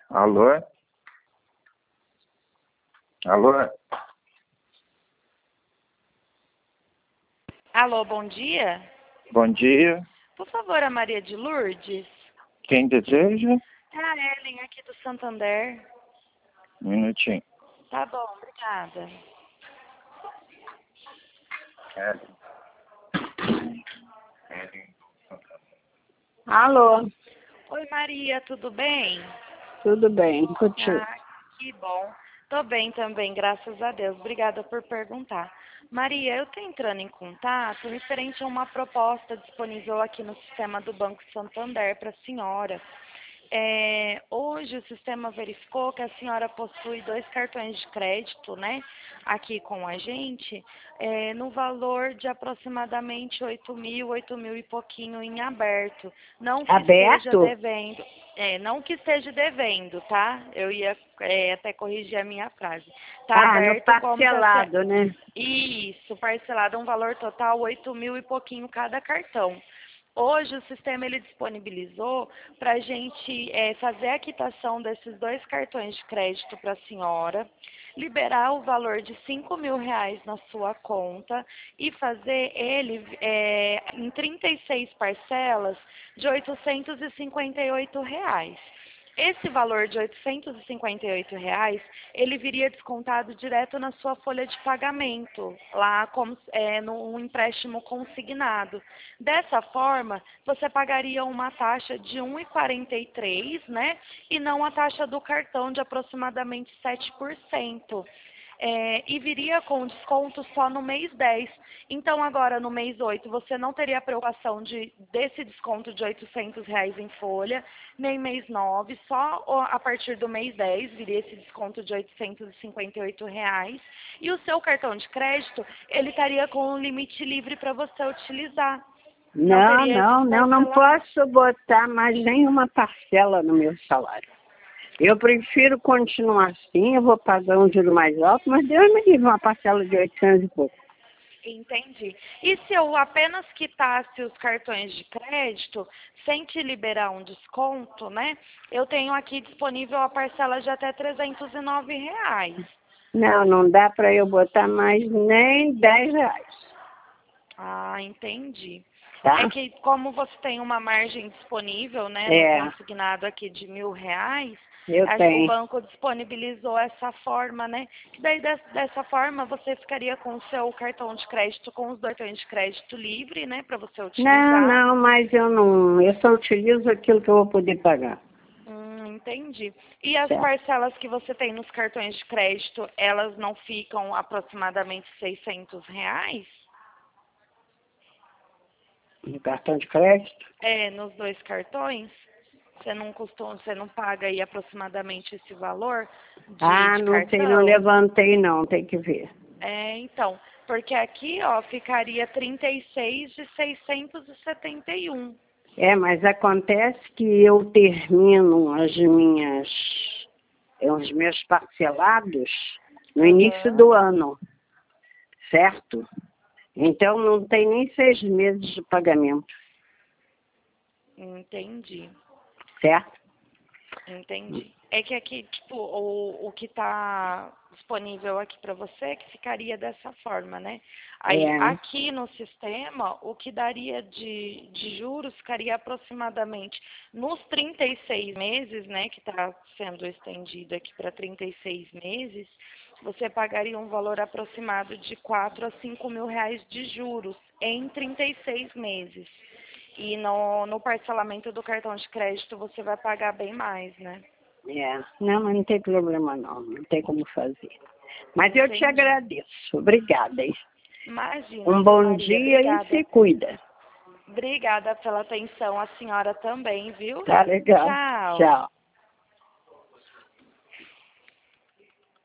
Alô? Alô? Alô, bom dia. Bom dia. Por favor, a Maria de Lourdes. Quem deseja? É a Ellen aqui do Santander. Um minutinho. Tá bom, obrigada. Alô, Oi, Maria, tudo bem? tudo bem? Contigo? Ah, que bom. Tô bem também, graças a Deus. Obrigada por perguntar. Maria, eu tô entrando em contato referente a uma proposta disponível aqui no sistema do Banco Santander para a senhora. Hoje o sistema verificou que a senhora possui 2 cartões de crédito, né, aqui com a gente, no valor de aproximadamente 8 mil e pouquinho em aberto. Não que esteja Aberto? devendo, não que esteja devendo, tá? Eu ia até corrigir a minha frase. Tá No aberto como se parcelado, né? Isso, parcelado, um valor total 8 mil e pouquinho cada cartão. Hoje o sistema ele disponibilizou para a gente fazer a quitação desses 2 cartões de crédito para a senhora, liberar o valor de R$ 5.000 na sua conta e fazer ele em 36 parcelas de R$ 858. Esse valor de R$ 858, ele viria descontado direto na sua folha de pagamento, lá como, num empréstimo consignado. Dessa forma, você pagaria uma taxa de 1,43, né? E não a taxa do cartão de aproximadamente 7%. E viria com desconto só no mês 10. Então, agora no mês 8, você não teria a preocupação desse desconto de R$ 800 em folha, nem mês 9, só a partir do mês 10 viria esse desconto de R$ 858. E o seu cartão de crédito, ele estaria com um limite livre para você utilizar. Não posso botar mais nenhuma parcela no meu salário. Eu prefiro continuar assim, eu vou pagar um juro mais alto, mas Deus me livre uma parcela de 800 e pouco. Entendi. E se eu apenas quitasse os cartões de crédito, sem te liberar um desconto, né? Eu tenho aqui disponível a parcela de até R$ 309. Não dá para eu botar mais nem R$ 10. Ah, entendi. Tá? É que como você tem uma margem disponível, né, no consignado aqui de R$ 1.000, o banco disponibilizou essa forma, né? Que daí dessa forma você ficaria com o seu cartão de crédito, com os 2 cartões de crédito livre, né, para você utilizar. Mas eu só utilizo aquilo que eu vou poder pagar. Entendi. E as parcelas que você tem nos cartões de crédito, elas não ficam aproximadamente R$ 600? No cartão de crédito? Nos 2 cartões? Você não paga aí aproximadamente esse valor de cartão? Não levantei não, tem que ver. Então, porque aqui, ó, ficaria 36 de 671. Mas acontece que eu termino os meus parcelados no início do ano, certo? Então não tem nem 6 meses de pagamento. Entendi. Certo? Entendi. É que aqui, tipo, o que está disponível aqui para você, que ficaria dessa forma, né? Aí, aqui no sistema, o que daria de juros ficaria aproximadamente nos 36 meses, né? Que está sendo estendido aqui para 36 meses, você pagaria um valor aproximado de R$ 4 a R$ 5.000 de juros em 36 meses. E no parcelamento do cartão de crédito você vai pagar bem mais, né? Não, mas não tem problema não tem como fazer. Mas eu te agradeço, obrigada, hein? Imagina. Um bom Maria, dia obrigada. E se cuida. Obrigada pela atenção, a senhora também, viu? Tá legal. Tchau. Tchau.